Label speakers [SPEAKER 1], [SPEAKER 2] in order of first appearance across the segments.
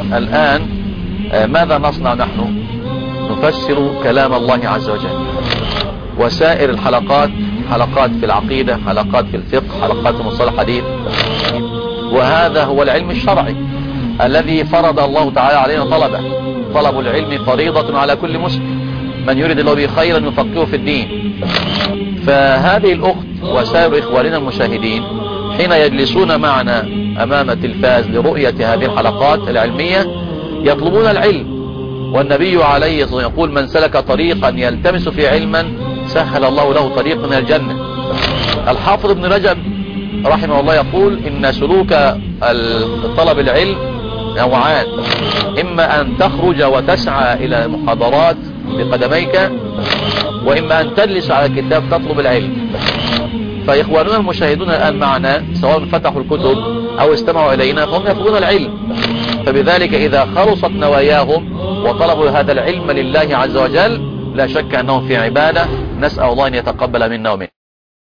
[SPEAKER 1] الآن ماذا نصنع نحن؟ نفسر كلام الله عز وجل، وسائر الحلقات حلقات في العقيدة، حلقات في الفقه، حلقات في مصطلح الحديث. وهذا هو العلم الشرعي الذي فرض الله تعالى علينا طلبه. طلب العلم فريضة على كل مسلم، من يريد الله به خيرا يفقهه في الدين. فهذه الأخت وسائر إخواننا المشاهدين حين يجلسون معنا أمام التلفاز لرؤية هذه الحلقات العلمية يطلبون العلم. والنبي عليه الصلاة والسلام يقول: من سلك طريقا يلتمس فيه علما سهل الله له طريقا من الجنة. الحافظ ابن رجب رحمه الله يقول: إن سلوك طلب العلم نوعان: إما أن تخرج وتسعى إلى المحاضرات بقدميك، وإما أن تجلس على الكتاب تطلب العلم. فإخواننا المشاهدون الآن معنا سواء فتحوا الكتب أو استمعوا إلينا فهم يطلبون العلم. فبذلك إذا خلصت نواياهم وطلبوا هذا العلم لله عز وجل لا شك أنهم في عبادة، نسأل الله أن يتقبل منا ومنه.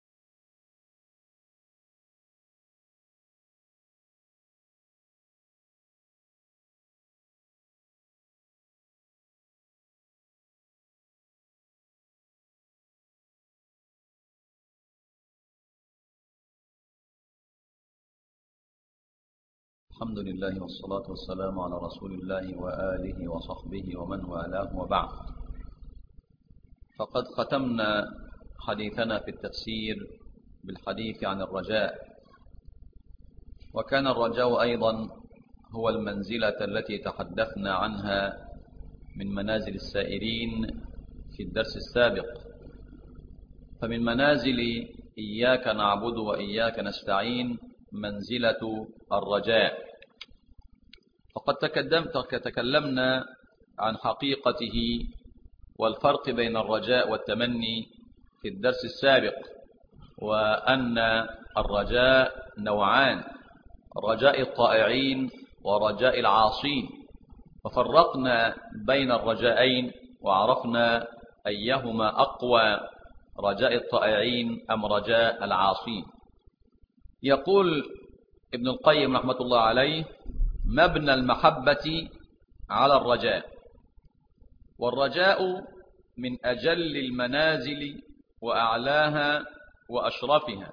[SPEAKER 1] الحمد لله والصلاة والسلام على رسول الله وآله وصحبه ومن والاه، وبعد. فقد ختمنا حديثنا في التفسير بالحديث عن الرجاء، وكان الرجاء أيضا هو المنزلة التي تحدثنا عنها من منازل السائرين في الدرس السابق. فمن منازل إياك نعبد وإياك نستعين منزلة الرجاء. فقد تكلمنا عن حقيقته والفرق بين الرجاء والتمني في الدرس السابق، وأن الرجاء نوعان: رجاء الطائعين ورجاء العاصين. ففرقنا بين الرجاءين وعرفنا أيهما أقوى، رجاء الطائعين أم رجاء العاصين. يقول ابن القيم رحمة الله عليه: مبنى المحبة على الرجاء، والرجاء من أجل المنازل وأعلاها وأشرفها،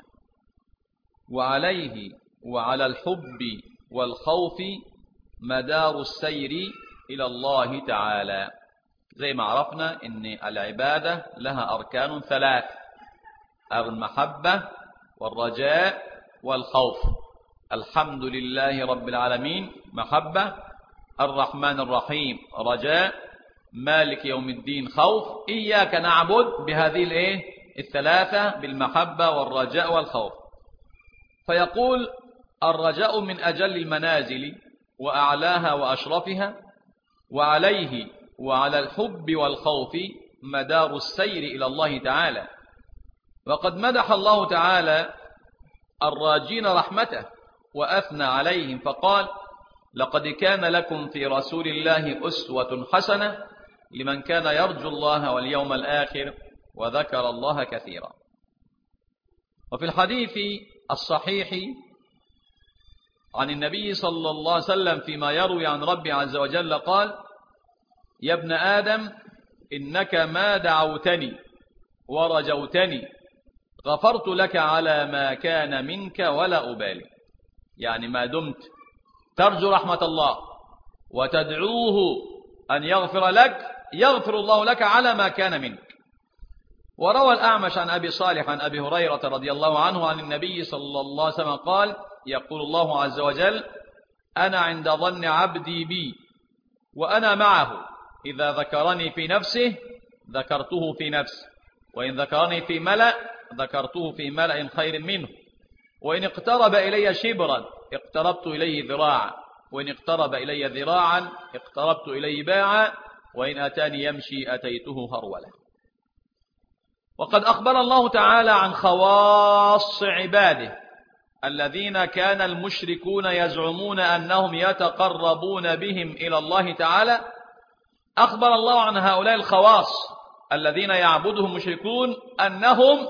[SPEAKER 1] وعليه وعلى الحب والخوف مدار السير إلى الله تعالى. زي ما عرفنا إن العبادة لها أركان ثلاث: المحبة والرجاء والخوف. الحمد لله رب العالمين محبة، الرحمن الرحيم رجاء، مالك يوم الدين خوف. إياك نعبد بهذه الثلاثة، بالمحبة والرجاء والخوف. فيقول: الرجاء من أجل المنازل وأعلاها وأشرفها، وعليه وعلى الحب والخوف مدار السير إلى الله تعالى. وقد مدح الله تعالى الراجين رحمته وأثنى عليهم فقال: لقد كان لكم في رسول الله أسوة حسنة لمن كان يرجو الله واليوم الآخر وذكر الله كثيرا. وفي الحديث الصحيح عن النبي صلى الله عليه وسلم فيما يروي عن ربي عز وجل قال: يا ابن آدم إنك ما دعوتني ورجوتني غفرت لك على ما كان منك ولا أبالي. يعني ما دمت ترجو رحمة الله وتدعوه أن يغفر لك يغفر الله لك على ما كان منك. وروى الأعمش عن أبي صالح عن أبي هريرة رضي الله عنه عن النبي صلى الله عليه وسلم قال: يقول الله عز وجل: أنا عند ظن عبدي بي وأنا معه، إذا ذكرني في نفسه ذكرته في نفسه، وإن ذكرني في ملأ ذكرته في ملأ خير منه، وإن اقترب إلي شبرا اقتربت إليه ذراعا، وإن اقترب إلي ذراعا اقتربت إليه باعا، وإن أتاني يمشي أتيته هرولا. وقد أخبر الله تعالى عن خواص عباده الذين كان المشركون يزعمون أنهم يتقربون بهم إلى الله تعالى. أخبر الله عن هؤلاء الخواص الذين يعبدهم المشركون أنهم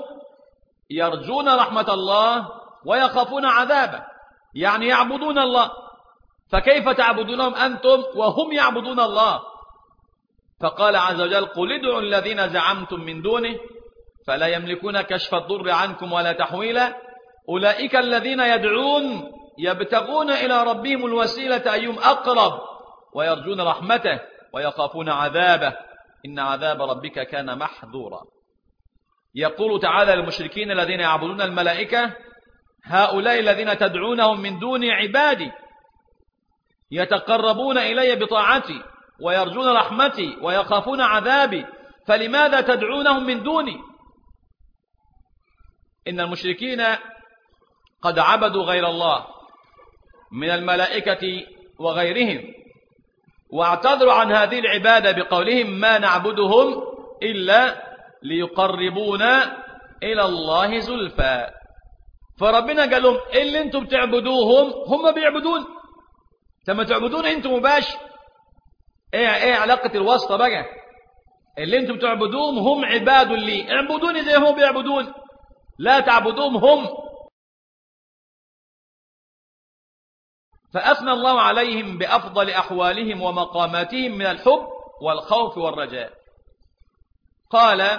[SPEAKER 1] يرجون رحمة الله ويخافون عذابه، يعني يعبدون الله فكيف تعبدونهم أنتم وهم يعبدون الله؟ فقال عز وجل قل ادعوا الذين زعمتم من دونه فلا يملكون كشف الضر عنكم ولا تحويلا أولئك الذين يدعون يبتغون إلى ربهم الوسيلة أيهم أقرب ويرجون رحمته ويخافون عذابه إن عذاب ربك كان محذورا. يقول تعالى للمشركين الذين يعبدون الملائكة هؤلاء الذين تدعونهم من دون عبادي يتقربون إلي بطاعتي ويرجون رحمتي ويخافون عذابي فلماذا تدعونهم من دوني؟ إن المشركين قد عبدوا غير الله من الملائكة وغيرهم واعتذروا عن هذه العبادة بقولهم ما نعبدهم إلا ليقربونا إلى الله زلفى. فربنا قال لهم اللي انتم بتعبدوهم هم بيعبدون، لما تعبدون انتم مباشر. ايه علاقة الواسطة بقى؟ اللي انتم بتعبدوهم هم عباد لي، اعبدوني زي هم بيعبدون، لا تعبدوهم هم. فأثنى الله عليهم بأفضل أحوالهم ومقاماتهم من الحب والخوف والرجاء. قال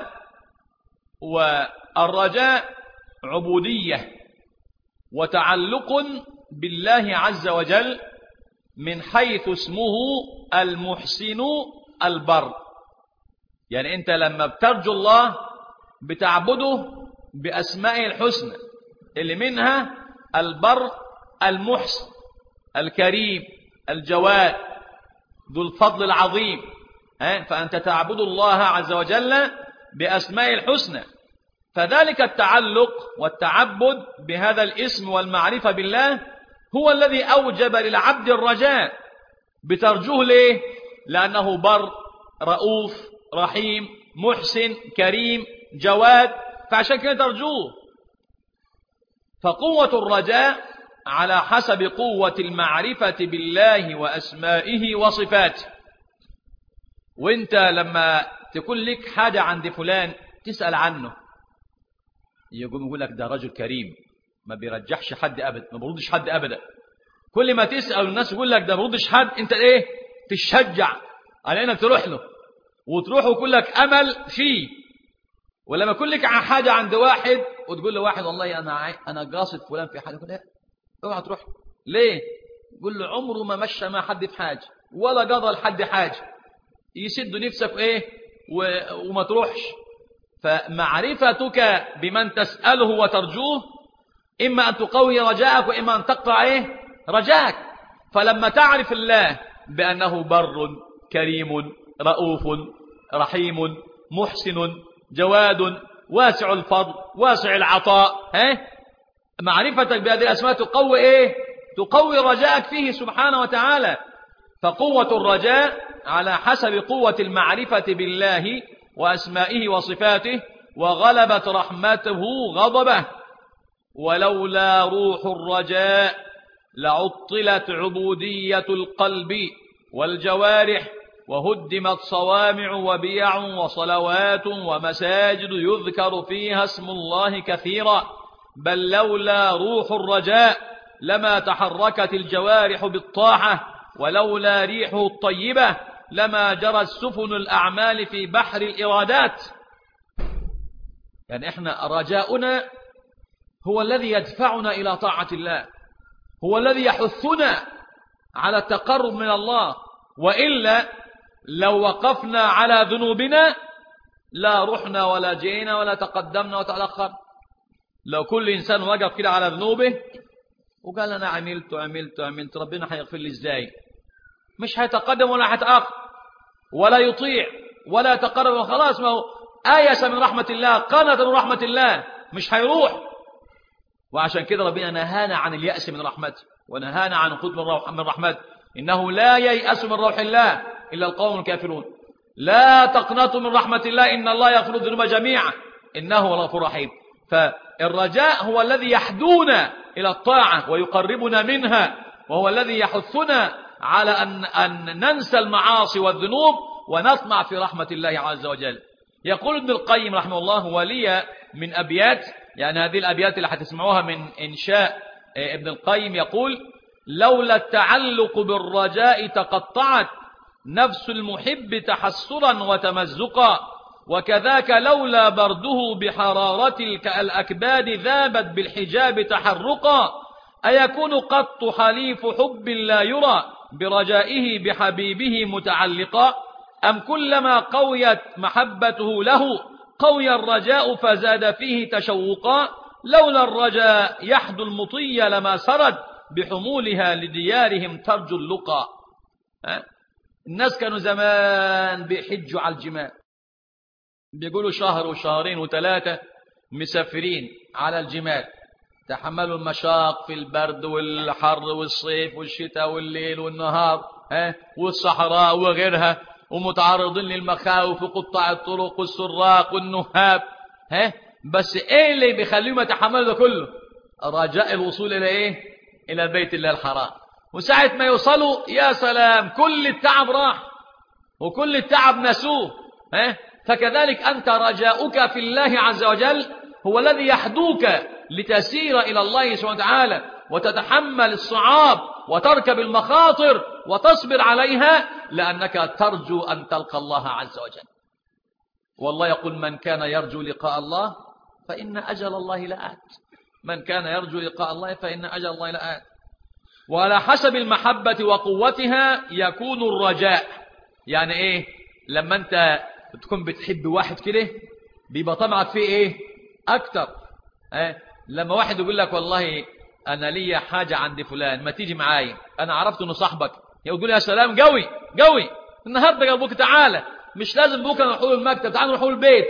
[SPEAKER 1] والرجاء عبودية وتعلق بالله عز وجل من حيث اسمه المحسن البر. يعني أنت لما بترجو الله بتعبده بأسمائه الحسنى اللي منها البر المحسن الكريم الجواد ذو الفضل العظيم. فأنت تعبد الله عز وجل بأسمائه الحسنى. فذلك التعلق والتعبد بهذا الاسم والمعرفة بالله هو الذي أوجب للعبد الرجاء. بترجوه ليه؟ لأنه بر رؤوف رحيم محسن كريم جواد، فعشان كده ترجوه. فقوة الرجاء على حسب قوة المعرفة بالله وأسمائه وصفاته. وانت لما تكون لك حاجة عند فلان تسأل عنه يقول لك ده رجل كريم ما بيرجحش حد أبدا، ما بيردش حد أبدا. كل ما تسأل الناس يقول لك ده ما بيردش حد، انت ايه تشجع على انك تروح له وتروح ويقول لك أمل فيه. ولما يكون لك حاجة عند واحد وتقول له واحد والله أنا قاصد فلان في حاجة، يقول لا اوعى تروح. ليه؟ يقول له عمره ما مشى مع حد في حاجة ولا قضى لحد حاجة، يسد نفسك ايه وما تروحش. فمعرفتك بمن تسأله وترجوه إما أن تقوي رجاءك وإما أن تقطع ايه رجاءك. فلما تعرف الله بأنه بر كريم رؤوف رحيم محسن جواد واسع الفضل واسع العطاء، معرفتك بهذه الأسماء تقوي ايه؟ تقوي رجاءك فيه سبحانه وتعالى. فقوة الرجاء على حسب قوة المعرفة بالله وأسمائه وصفاته وغلبة رحمته غضبه. ولولا روح الرجاء لعطلت عبودية القلب والجوارح وهدمت صوامع وبيع وصلوات ومساجد يذكر فيها اسم الله كثيرا. بل لولا روح الرجاء لما تحركت الجوارح بالطاعة ولولا ريحه الطيبة لما جرت سفن الأعمال في بحر الإرادات. يعني احنا رجاؤنا هو الذي يدفعنا إلى طاعة الله، هو الذي يحثنا على التقرب من الله. وإلا لو وقفنا على ذنوبنا لا رحنا ولا جينا ولا تقدمنا وتأخر. لو كل إنسان وقف كده على ذنوبه وقال أنا عملت ربنا هيغفر لي إزاي؟ مش هيتقدم ولا هيتأخر ولا يطيع ولا يتقرب وخلاص، ما هو آيس من رحمة الله قنط من رحمة الله مش هيروح. وعشان كده ربنا نهانا عن اليأس من رحمته ونهانا عن القنوط من رحمته. إنه لا ييأس من روح الله إلا القوم الكافرون. لا تقنطوا من رحمة الله إن الله يغفر الذنوب جميعا إنه هو الغفور الرحيم. فالرجاء هو الذي يحدونا إلى الطاعة ويقربنا منها، وهو الذي يحثنا على أن ننسى المعاصي والذنوب ونطمع في رحمة الله عز وجل. يقول ابن القيم رحمه الله ولي من أبيات، يعني هذه الأبيات اللي هتسمعوها من إنشاء ابن القيم، يقول لولا التعلق بالرجاء تقطعت نفس المحب تحسرا وتمزقا، وكذاك لولا برده بحرارة الأكباد ذابت بالحجاب تحرقا. أيكون قط حليف حب لا يرى برجائه بحبيبه متعلقا؟ أم كلما قويت محبته له قوي الرجاء فزاد فيه تشوقا؟ لولا الرجاء يحدو المطي لما سرد بحمولها لديارهم ترجو اللقا. الناس كانوا زمان بيحجوا على الجمال، بيقولوا شهر وشهرين وثلاثة مسافرين على الجمال، تحملوا المشاق في البرد والحر والصيف والشتاء والليل والنهار والصحراء وغيرها، ومتعرضين للمخاوف وقطاع الطرق والسراق والنهاب. بس ايه اللي بيخليهم يتحملوا ده كله؟ رجاء الوصول الى ايه؟ الى بيت الله الحرام. وساعة ما يوصلوا يا سلام كل التعب راح وكل التعب نسوه. فكذلك أنت رجاؤك في الله عز وجل هو الذي يحدوك لتسير إلى الله سبحانه وتعالى وتتحمل الصعاب وتركب المخاطر وتصبر عليها، لأنك ترجو أن تلقى الله عز وجل. والله يقول من كان يرجو لقاء الله فإن أجل الله لآت. من كان يرجو لقاء الله فإن أجل الله لآت. وعلى حسب المحبة وقوتها يكون الرجاء. يعني إيه؟ لما أنت تكون بتحب واحد كده بيبقى طمعك فيه إيه؟ أكتر. لما واحد يقول لك والله أنا لي حاجة عند فلان ما تيجي معايا، أنا عرفت إنه صاحبك، يقول يا سلام قوي قوي النهارده قلبك تعالى، مش لازم بكره نروح المكتب، تعال نروح البيت.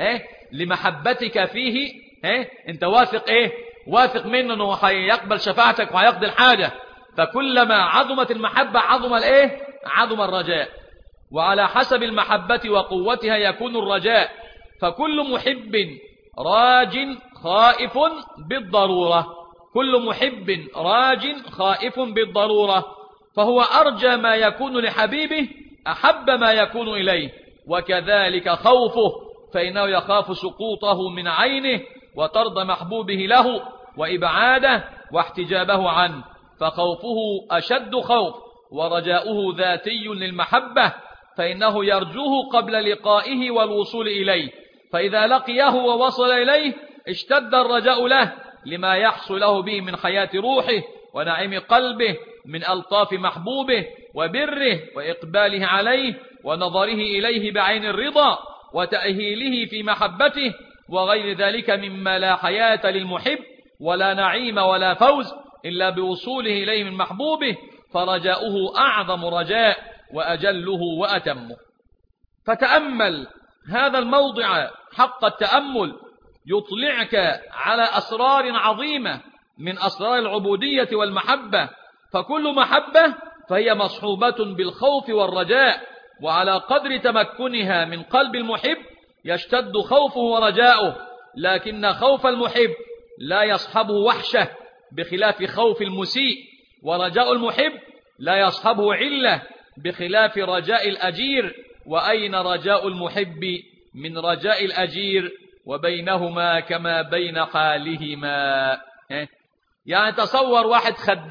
[SPEAKER 1] لمحبتك فيه أنت واثق إيه؟ واثق منه إنه هيقبل شفاعتك وهيقضي الحاجة. فكلما عظمت المحبة عظم الإيه؟ عظم الرجاء. وعلى حسب المحبة وقوتها يكون الرجاء. فكل محب راج خائف بالضرورة، كل محب راج خائف بالضرورة، فهو أرجى ما يكون لحبيبه أحب ما يكون إليه. وكذلك خوفه، فإنه يخاف سقوطه من عينه وطرد محبوبه له وإبعاده واحتجابه عنه، فخوفه أشد خوف، ورجاؤه ذاتي للمحبة، فإنه يرجوه قبل لقائه والوصول إليه، فإذا لقيه ووصل إليه اشتد الرجاء له لما يحصل له به من حياة روحه ونعيم قلبه من ألطاف محبوبه وبره وإقباله عليه ونظره إليه بعين الرضا وتأهيله في محبته وغير ذلك مما لا حياة للمحب ولا نعيم ولا فوز إلا بوصوله إليه من محبوبه، فرجاؤه أعظم رجاء وأجله وأتمه. فتأمل هذا الموضع حق التأمل، يطلعك على أسرار عظيمة من أسرار العبودية والمحبة. فكل محبة فهي مصحوبة بالخوف والرجاء، وعلى قدر تمكنها من قلب المحب يشتد خوفه ورجاؤه، لكن خوف المحب لا يصحبه وحشة بخلاف خوف المسيء، ورجاء المحب لا يصحبه علة بخلاف رجاء الأجير. وأين رجاء المحب من رجاء الأجير؟ وبينهما كما بين حالهما. يعني تصور واحد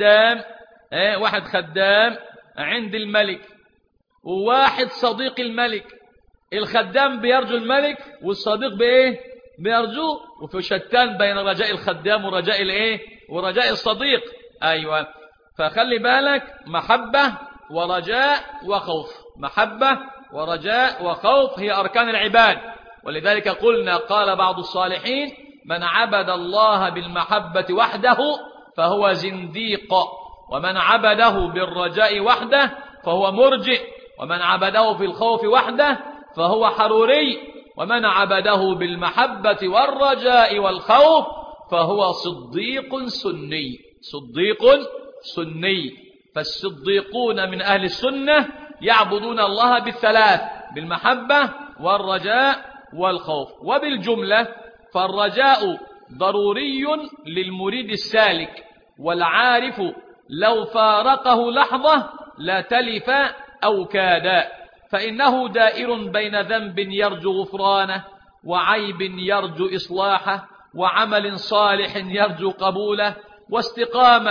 [SPEAKER 1] خدام عند الملك وواحد صديق الملك. الخدام بيرجو الملك والصديق بإيه؟ بيرجوه، وفي شتان بين رجاء الخدام ورجاء الإيه؟ ورجاء الصديق. أيوة، فخلي بالك، محبة ورجاء وخوف، محبة ورجاء وخوف هي أركان العباد. ولذلك قلنا قال بعض الصالحين من عبد الله بالمحبة وحده فهو زنديق، ومن عبده بالرجاء وحده فهو مرجئ، ومن عبده في الخوف وحده فهو حروري، ومن عبده بالمحبة والرجاء والخوف فهو صديق سني. صديق سني. فالصديقون من أهل السنة يعبدون الله بالثلاث، بالمحبة والرجاء والخوف. وبالجملة فالرجاء ضروري للمريد السالك، والعارف لو فارقه لحظة لا تلف أو كاد، فإنه دائر بين ذنب يرجو غفرانه وعيب يرجو إصلاحه وعمل صالح يرجو قبوله واستقامة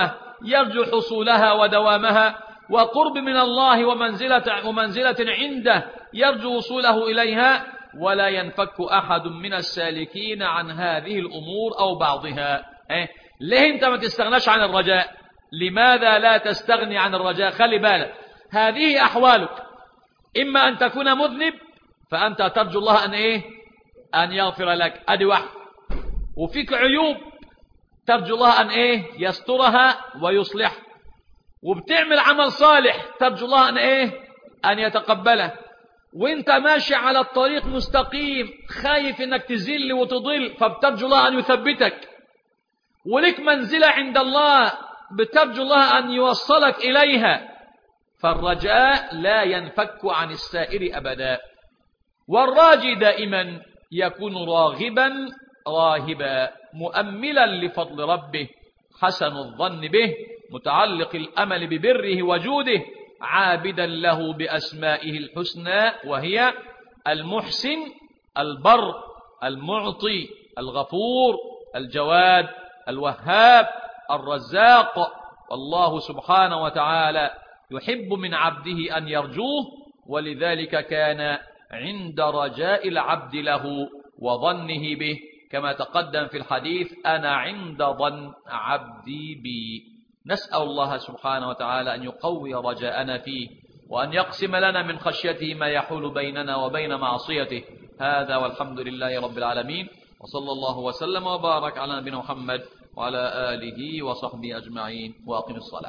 [SPEAKER 1] يرجو حصولها ودوامها، وقرب من الله ومنزلة عنده يرجو وصوله إليها، ولا ينفك أحد من السالكين عن هذه الأمور أو بعضها. ليه أنت ما تستغناش عن الرجاء؟ لماذا لا تستغني عن الرجاء؟ خلي بالك، هذه أحوالك، إما أن تكون مذنب فأنت ترجو الله أن يغفر لك، أدي واحد. وفيك عيوب ترجو الله أن يسترها ويصلح. وبتعمل عمل صالح ترجو الله أن يتقبله. وانت ماشي على الطريق مستقيم خايف انك تزل وتضل، فبترجو الله أن يثبتك. ولك منزلة عند الله بترجو الله أن يوصلك إليها. فالرجاء لا ينفك عن السائر أبدا. والراجي دائما يكون راغبا راهبا، مؤملا لفضل ربه، حسن الظن به، متعلق الأمل ببره وجوده، عابدا له بأسمائه الحسنى، وهي المحسن، البر، المعطي، الغفور، الجواد، الوهاب، الرزاق. والله سبحانه وتعالى يحب من عبده أن يرجوه، ولذلك كان عند رجاء العبد له وظنه به، كما تقدم في الحديث: أنا عند ظن عبدي بي. نسأل الله سبحانه وتعالى أن يقوي رجاءنا فيه، وأن يقسم لنا من خشيته ما يحول بيننا وبين معصيته. هذا والحمد لله رب العالمين، وصلى الله وسلم وبارك على نبينا محمد وعلى آله وصحبه أجمعين. وأقم الصلاة.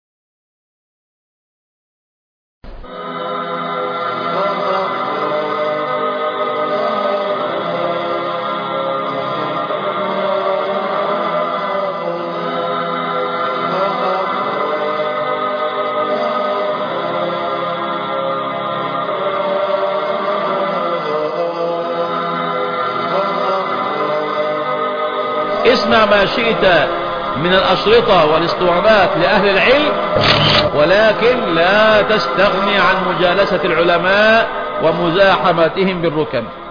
[SPEAKER 1] اسمع ما شئت من الأشرطة والاسطوانات لأهل العلم، ولكن لا تستغني عن مجالسة العلماء ومزاحمتهم بالركب.